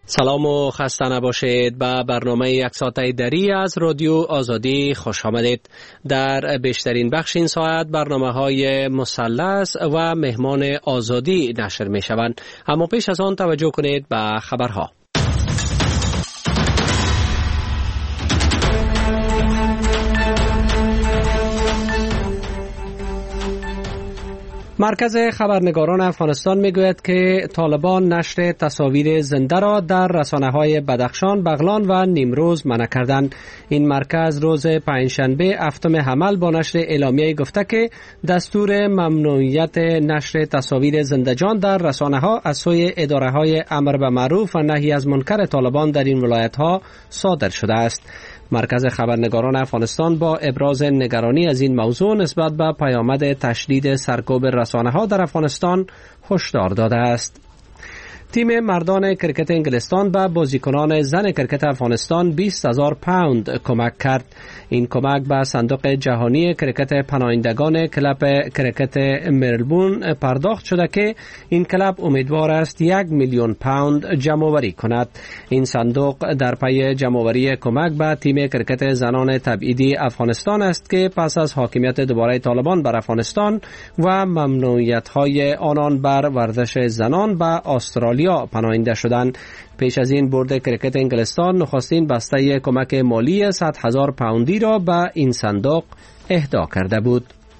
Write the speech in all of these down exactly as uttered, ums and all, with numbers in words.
سلام و خسته نباشید. به برنامه یک ساعته دری از رادیو آزادی خوش آمدید. در بیشترین بخش این ساعت برنامه های مثلث و مهمان آزادی نشر می شوند. اما پیش از آن توجه کنید به خبرها. مرکز خبرنگاران افغانستان میگوید که طالبان نشر تصاویر زنده را در رسانه‌های بدخشان، بغلان و نیمروز منع کردند. این مرکز روز پنجشنبه هفتم حمل با نشر اعلامیه گفته که دستور ممنوعیت نشر تصاویر زنده‌جان در رسانه‌ها از سوی اداره‌های امر به معروف و نهی از منکر طالبان در این ولایت‌ها صادر شده است. مرکز خبرنگاران افغانستان با ابراز نگرانی از این موضوع نسبت به پیامد تشدید سرکوب رسانه‌ها در افغانستان هشدار داده است. تیم مردان کرکت انگلستان به بازیکنان زن کرکت افغانستان بیست هزار پوند کمک کرد. این کمک به صندوق جهانی کرکت پناهندگان کلب کرکت ملبورن پرداخت شده که این کلب امیدوار است یک میلیون پوند جمع‌آوری کند. این صندوق در پی جمع‌آوری کمک به تیم کرکت زنان تبعیدی افغانستان است که پس از حاکمیت دوباره طالبان بر افغانستان و ممنوعیت‌های آنان بر ورزش زنان به استرالیا پناهنده شدند. پیش از این بورد کرکت انگلستان نخستین بسته کمک مالی صد هزار پوندی را به این صندوق اهدا کرده بود.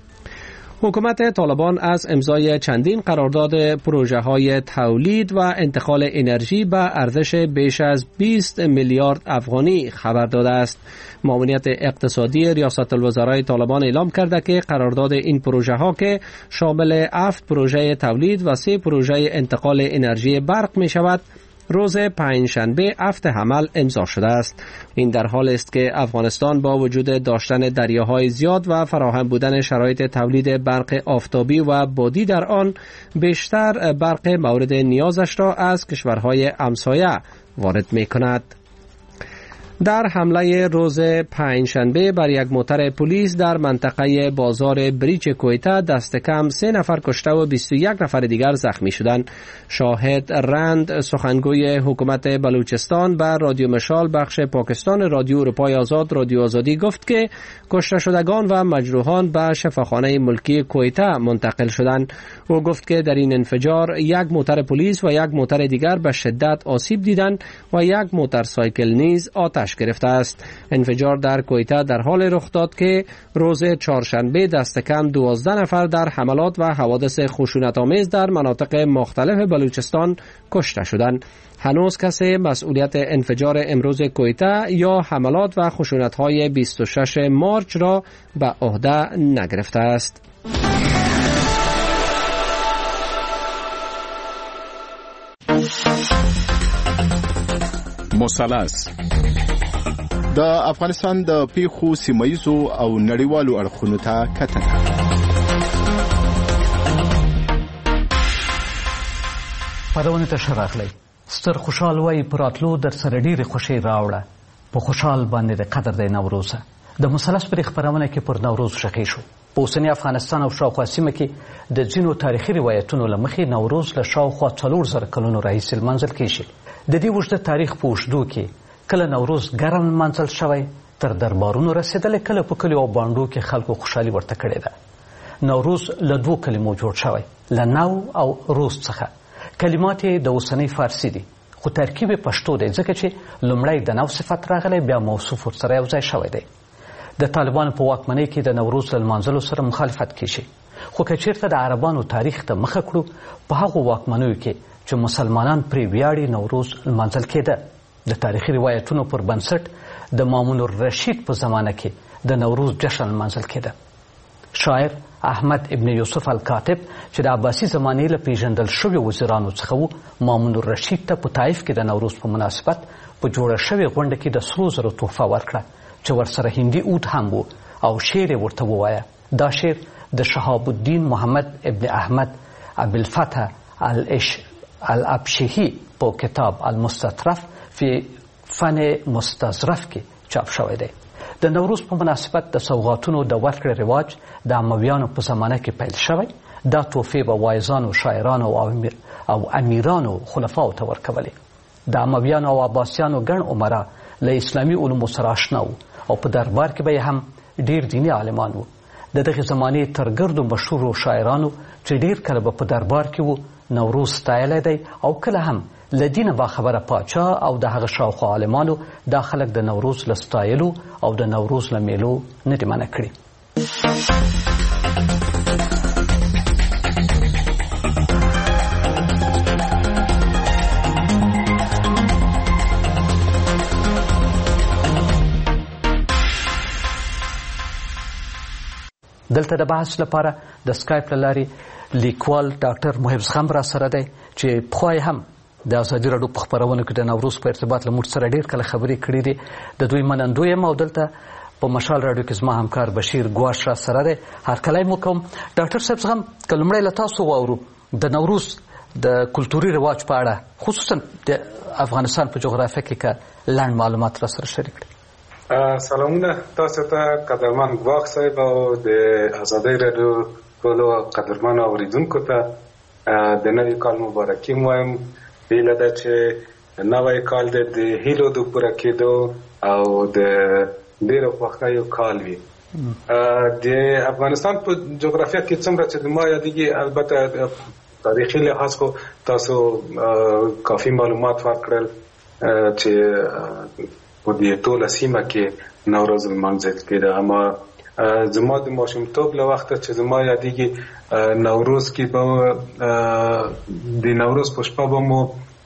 حکومت طالبان از امضای چندین قرارداد پروژه های تولید و انتقال انرژی به ارزش بیش از بیست میلیارد افغانی خبر داده است. معاونیت اقتصادی ریاست الوزرای طالبان اعلام کرده که قرارداد این پروژه ها که شامل هفت پروژه تولید و سه پروژه انتقال انرژی برق می شود روز پنجشنبه هفت حمل امضا شده است. این در حال است که افغانستان با وجود داشتن دریاهای زیاد و فراهم بودن شرایط تولید برق آفتابی و بادی در آن بیشتر برق مورد نیازش را از کشورهای همسایه وارد می کند. در حمله روز پنجشنبه بر یک موتر پلیس در منطقه بازار بریچ کویتا دست کم سه نفر کشته و بیست و یک نفر دیگر زخمی شدند. شاهد رند سخنگوی حکومت بلوچستان به رادیو مشال بخش پاکستان رادیو اروپای آزاد رادیو آزادی گفت که کشته شدگان و مجروحان به شفاخانه ملکی کویتا منتقل شدند. او گفت که در این انفجار یک موتر پلیس و یک موتر دیگر به شدت آسیب دیدند و یک موتورسایکل نیز آتش گرفته است. انفجار در کویتا در حال رخ داد که روز چهارشنبه دست کم دوازده نفر در حملات و حوادث خشونت‌آمیز در مناطق مختلف بلوچستان کشته شدند. هنوز کسی مسئولیت انفجار امروز کویتا یا حملات و خشونت‌های بیست و شش مارچ را به عهده نگرفته است. مثلث د افغانستان د پیښو سیمه‌ییزو او نړیوالو اړخونو ته کتنه. پرونه ته شراغلی ستر خوشحال وای پراتلو در سره ډیره خوشی راوړه. په خوشحال باندې د قدر د نوروز د مثلث پر خبرونه کې پر نوروز شخې شو. په اوسنی افغانستان او شاوخوا سیمه کې د ځینو تاریخي روایتونو لمخې نوروز له شاوخوا څلور زره کلونو راهیسې لمانځل کېږي. د دې اوږده تاریخ په اوږدو کې کله نوروز ګرم لمانځل شوی تر دربارونو رسېدلی، کله په کلیو او بانډو کې خلکو خوشحالي ورته کړې ده. نوروز له دوو کلمو جوړ شوی، له نو او روز څخه. کلمات یې د اوسنۍ فارسي دي خو ترکیب یې پښتو دی، ځکه چې لومړی د نو صفت راغلی بیا موصوف ورسره یو ځای شوی دی. د طالبانو په واکمنۍ کې د نوروز له لمانځلو سره مخالفت کیږي، خو که چېرته د عربانو تاریخ ته مخه کړو په هغو واکمنیو کې چې مسلمانان پرې ویاړي نوروز لمانځل کېده. د تاریخي روایتونو پر بنسټ د مامون الرشید په زمانه کې د نوروز جشن لمانځل کېده. شاعر احمد ابن یوسف الکاتب چې د عباسي زمانې له پیژندل شوي وزیرانو څخه و، مامون الرشید ته په طایف کې د نوروز په مناسبت په جوړه شوې غونډه کې د سرو زرو تحفه ورکړه چې ورسره هندي اود هم و او شعر یې ورته ووایه. دا شعر د شهاب الدین محمد ابن احمد ابوالفتح الابشهی په کتاب المستطرف فی فن مستظرف کې چاپ شوی دی. د نوروز په مناسبت د سوغاتونو د ورکړې رواج د امویانو په زمانه کې پیل شوی. دا تحفې به واعظانو، شاعرانو او امیرانو خلفاو ته ورکولې. د امویانو او عباسیانو ګڼ عمرا له اسلامي علومو سره آشنا وو او په دربار کې به هم ډیر دیني عالمان وو. د دغې زمانې تر ګردو مشهورو شاعرانو چې ډیر کله به په دربار کې وو نوروز ستایلی دی او کله هم له دینه باخبره پاچا او د هغه شاوخوا عالمانو دا خلک د نوروز له ستایلو او د نوروز له میلو نه دي منع کړي. دلته د بحث لپاره د سکایپ له لارې لیکوال ډاکټر محب زغم را سره دی چې پخوا هم د ازادي راډیو په خپرونو کې د نوروز په ارتباط له موږ سره ډېر کله خبرې کړې دي. د دوی منندوی یم او دلته په مشال راډیو کې زما همکار بشیر ګواش را سره دی. هرکلی مو کوم. ډاکټر صاحب زغم، که لومړی له تاسو واورو د نوروز د کلتوري رواج په اړه خصوصا د افغانستان په جغرافیه کې که لنډ معلومات را سره شریک کړئ. سلامونه تاسو ته قدرمن ګواښ صاحب او د ازادۍ راډیو ټولو قدرمنو اورېدونکو ته د نوي کال مبارکي م وایم. هیله ده چې نوی کال د هیلو د پوره کېدو او د ډېرو خوښیو کال وي. د افغانستان په جغرافیه کې څومره چې ما یادېږي، البته تاریخي لحاظ خو تاسو کافي معلومات ورکړل چې په دې ټوله سیمه کې نوروز لمانځل کېده. اما زما د ماشومتوب له وخته چې زما یادېږي نوروز کې به د نوروز په شپه به مو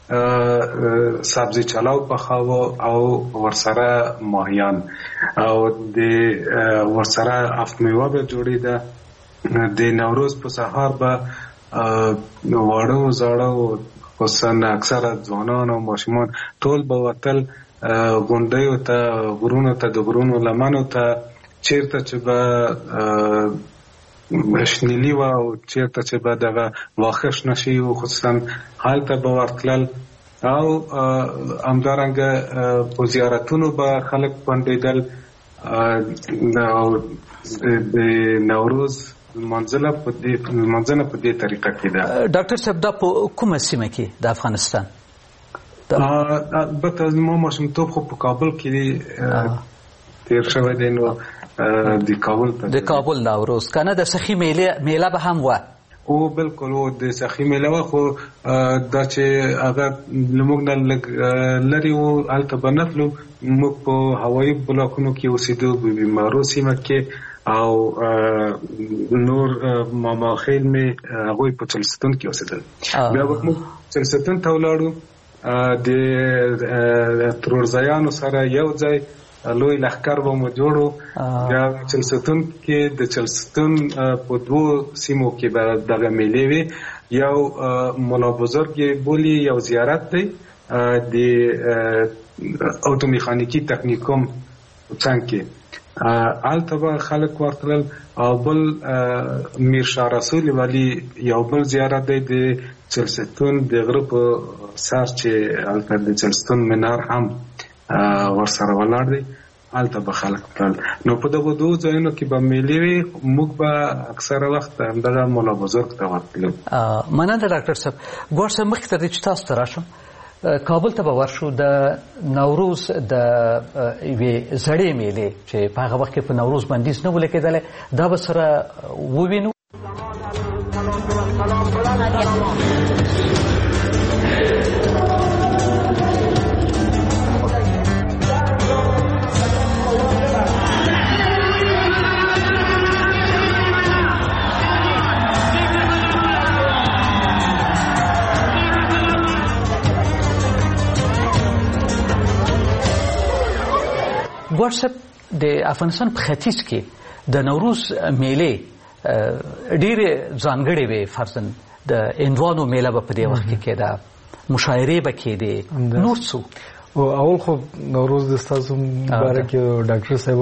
سبزي چلاو پخاوه او ورسره ماهیان او د ورسره افت میوه به جوړېده. د نوروز په سهار به واړه زاړه خصوصا اکثره ځوانان او ماشومان ټول به وتل غونډیو ته، غرونو ته، د غرونو لمنو ته، چیرته چې به شنیلي وه او چیرته چې به دغه واښه شنه شوي وو خصوصا هلته به ورتلل او همدارنګه په زیارتونو به خلک پنډېدل او د نوروز لمانځنه په دې لمانځنه په دې طریقه کې ده. ډاکټر صاحب دا په کومه سیمه کې د افغانستان؟ البته زما ماشومتوب خو په کابل کې تیر شوی دی، نو د کابل د کابل نوروز کنه د سخي میله میله به هم وه. او بالکل و د سخي میله وه، خو دا چې هغه لموږ نه لږ لرې وو هلته به نه تلو. موږ په هوایي بلاکونو کې اوسېدو، په بیمارو سیمه کې، او نور ماما خیل مې هغوی په چلستون کې اوسېدل. بیا به موږ چلستون ته ولاړو، د ترورزیانو سره یو ځای لوی لښکر به مو جوړو. بیا چلستون کې د چلستون په دوو سیمو کې به دغه میلې وي. یو ملا بزرګ یې بولي، یو زیارت دی د اوتومیخانیکي تکنیکوم څنګ کې، هلته به خلک ورتلل. او بل میر شاه رسول ولی یو بل زیارت دی د چلستون د غره په سر چې هلته د چلستون منار هم ورسره ولاړ دی، هلته به خلک تلل. نو په دغو دوو ځایونو کې به میلې وي. موږ به اکثره وخت همدغه ملا بزرګ ته ورتلو. مننه ډاکټر صاحب. ګواښ صاحب مخکې تر دې چې تاسو ته راشم کابل ته به ورشو. د نوروز د یوې زړې میلې چې په هغه وخت کې په نوروز بندیز نه و لګېدلی، دا به سره ووینو. ګواښ صاحب د افغانستان په ختیځ کې د نوروز میلې ډېرې ځانګړې وې. فرضاً د هندوانو میله به په دې وخت کې کېده، مشاعرې به کېدې، نور څه؟ اول خو نوروز د ستاسو مبارک ډاکټر صاحب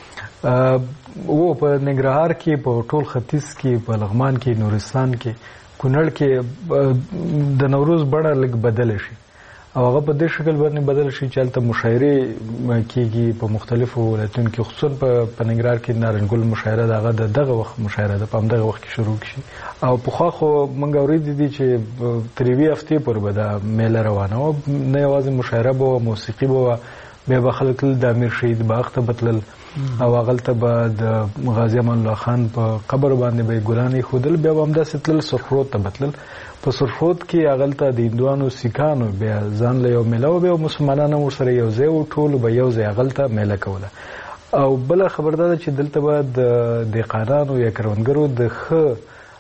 و په ننګرهار کې، په ټول ختیځ کې، په لغمان کې، نورستان کې، کونړ کې د نوروز بڼه لږ بدله شي. او هغه په دې شکل باندې بدل شي چې هلته مشاعرې کېږي په مختلفو ولایتونو کې، خصوصا په ننګرهار کې نارنجګل مشاعره د هغه د دغه وخت مشاعره ده، په همدغه وخت کې شروع کړي. او پخوا خو موږ اورېدي دي چې تر یوې هفتې پورې به دا میله روانه وه، نه یوازې مشاعره به وه، موسیقي به وه، بیا به خلک تلل د امیر شهید باغ ته به تلل او هغلته به د غازي امان الله خان په قبر باندې به یې ګلان ایښودل، بیا به همداسې تلل سرخرود ته به تلل. په سرخرود کې هغلته د هندوانو سیکانو بیا ځان له یو میله و، بیا مسلمانان هم ورسره یو ځای و، ټولو به یو ځای هغلته میله کوله. او بله خبر دا ده چې دلته به د دهقانانو یا کروندګرو د ښه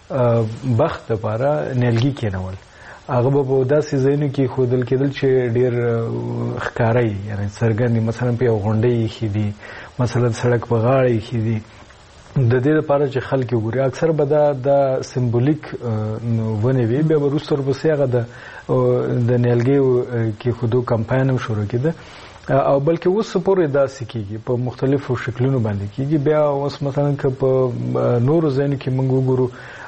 بخت دپاره نیالګي کېنول، هغه به په داسې ځایونو کې ښودل کېدل چې ډېر ښکاره یي، یعنې څرګند دي، مثلا په یو غونډۍ ایښي دي، مثلا سړک په غاړه ایښي دي، د دې لپاره چې خلک یې وګوري. اکثر به دا د سمبولیک ونې وي، بیا به وروسته ورپسې هغه د نیالګیو کېښودو کمپاین هم شروع کېده، او بلکې اوس پورې داسې کېږي، په مختلفو شکلونو باندې کېږي. بیا اوس مثلا که په نورو ځایونو کې موږ وګورو،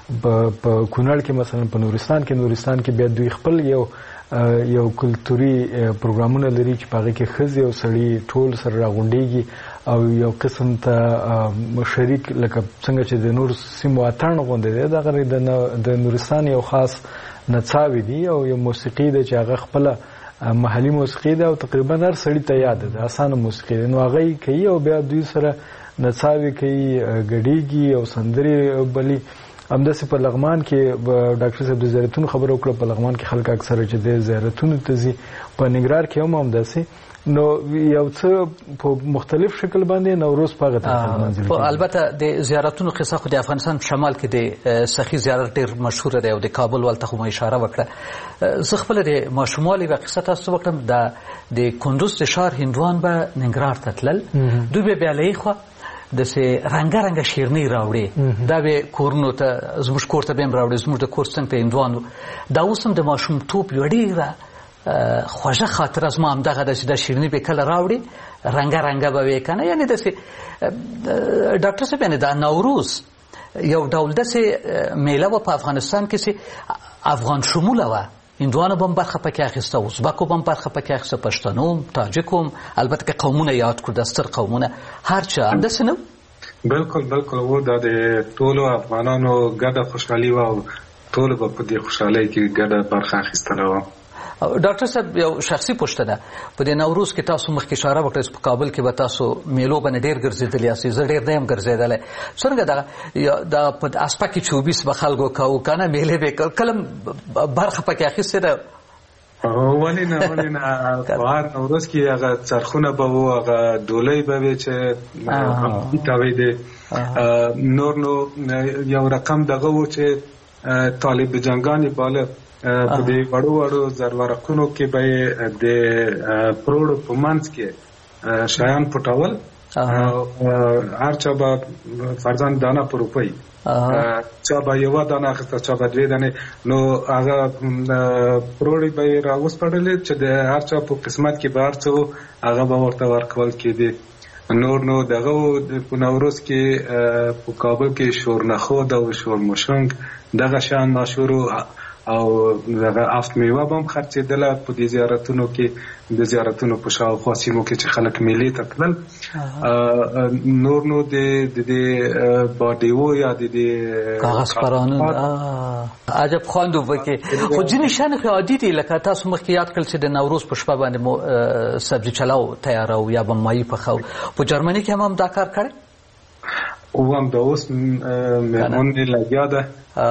په کونړ کې مثلا په نورستان کې نورستان کې بیا دوی خپل یو یو کلتوري پروګرامونه لري چې په هغې کې ښځې او سړي ټول سره راغونډېږي او یو قسم ته شریک، لکه څنګه چې د نور سیمو اتڼ غوندې دی، دغه د نورستان یو خاص نڅاوې دي او یو موسیقي ده چې هغه خپله محلي موسیقي ده او تقریبا هر سړي ته یاده ده، اسانه موسیقي ده، نو هغه یې کوي او بیا دوی سره نڅاوې کوي، ګډېږي او سندرې بلي. همداسې په لغمان کې ډاکټر صاحب د زیارتونو خبره وکړه، په لغمان کې خلک اکثره چې د زیارتونو ته ځي، په ننګرهار کې هم همداسې. نو یو څه په مختلف شکل باندې نوروز په هغه طرف منځل کېږي. البته د زیارتونو قصه خو د افغانستان په شمال کې د سخي زیارت ډېر مشهوره دی او د کابل ولته خو مو اشاره وکړه. زه خپله د ماشوموالي یوه قصه تاسو ته وکړم، د کندوز د ښار هندوان به ننګرهار ته تلل، دوی به بیا له یخوا داسې رنګه رنګه شیرنۍ راوړې، دا به کورونو ته زموږ کور ته به هم راوړې، زموږ د کور څنګ ته هندوان و. دا اوس هم د ماشومتوب یوه ډېره خوږه خاطره زما همدغه ده چې دا شیرني به کله راوړي رنګه رنګه به وي که نه. یعنې داسې ډاکټر صاحب یعنې دا نوروز یو ډول داسې میله وه په افغانستان کې چې افغان شموله وه، هندوانو به هم برخه پکې اخیسته، ازبکو به هم برخه پکې اخیسته، پښتنو هم، تاجکو هم، البته که قومونه یاد کړو، د ستر قومونه هر چا همداسې نه و. بلکل بلکل و، دا د ټولو افغانانو ګډه خوشحالي وه او ټولو به په دې خوشحالۍ کې ګډه برخه اخیستله وه. ډاکټر صاحب یو شخصي پوښتنه، په دې نوروز کې تاسو مخکې اشاره وکړه چې په کابل کې به تاسو میلو باندې ډېر ګرځېدلي یاستئ، زه ډېر نه یم ګرځېدلی. څرنګه دغه دا په اسپکې چوبیس به خلکو کوو که نه، میلې به یې کله برخه پکې اخیستې ده؟ ولې نه ولې نه، په هر نوروز کې هغه څرخونه به وو، هغه ډولۍ به وې چې تاوی دی، نور نو یو رقم دغه و چې طالب جنګان بالا په دې وړو وړو زرورقونو کې به د پروړو په منځ کې شیان پټول، هر چا به فرضاً دانه په روپۍ، چا به یوه دانه اخیسته، چا به دوې دانې، نو هغه پروړې به یې راوسپړلې چې د هر چا په قسمت کې به هر څه و هغه به ورته ورکول کېدې. نور نو دغه په نوروز کې په کابل کې شورنخود او شورمشنګ دغه شیان مشهور او دغه افت میوه به هم خرڅېدله په دې زیارتونو کې، د زیارتونو په شاوخوا سیمو کې چې خلک میلې ته تلل. نور نو د دې باډیو یا د دې کاغذ پرانو عجب خواند و پکې، خو ځینې شیان خو عادي دي، لکه تاسو مخکې یاد کړل چې د نوروز په شپه باندې مو سبزي چلاو تیاروو یا به مایي پخوو. په جرمني کې هم هم دا کار کړی؟ او هم دا اوس مېرمن یې لګیا ده.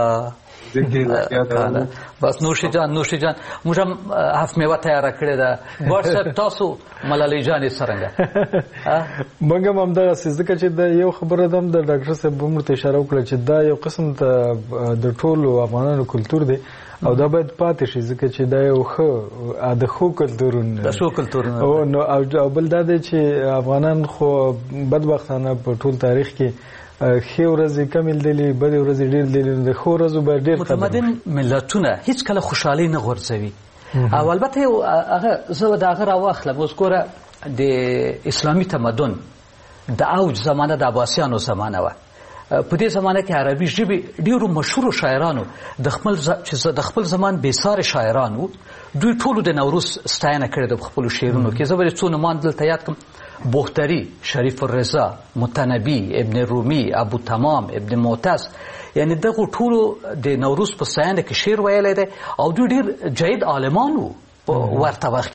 بس نوشي جان نوشي جان موږ هم هفت میوه تیاره کړې ده. ګوډ صاحب تاسو ملالۍ جانې څرنګه؟ موږ هم همدغسې، ځکه چې دا یو خبره ده هم د ډاکټر صاحب هم ورته اشاره وکړه چې دا یو قسم ته د ټولو افغانانو کلتور دی او دا باید پاتې شي، ځکه چې دا یو ښه د ښو کلتورونه د ښو کلتورونه او بل دا دی چې افغانان خو بدبختانه په ټول تاریخ کې ښې ورځې کمې لیدلې، بدې ورځې ډېر لیدلې، د ښو ورځو به ډېر متمدن ملتونه هیڅ کله خوشحالي نه غورځوي. او البته هغه زه د هغه راواخلم، اوس ګوره د اسلامي تمدن د اوج زمانه د عباسیانو زمانه وه، په دې زمانه کې عربي ژبې ډیرو مشهورو شاعرانو د خپل چې د خپل زمان بېساري شاعرانو دوی ټولو د نوروز ستاینه کړې ده په خپلو شعرونو کې. زه به څو نومان دلته یاد کړم: بختري، شریف الرضا، متنبي، ابن رومي، ابو تمام، ابن معتز. یعنی دغه ټولو د نوروز په ستاینه کې شعر ویلی دی او دوی ډېر جید عالمان وو په ورته وخت.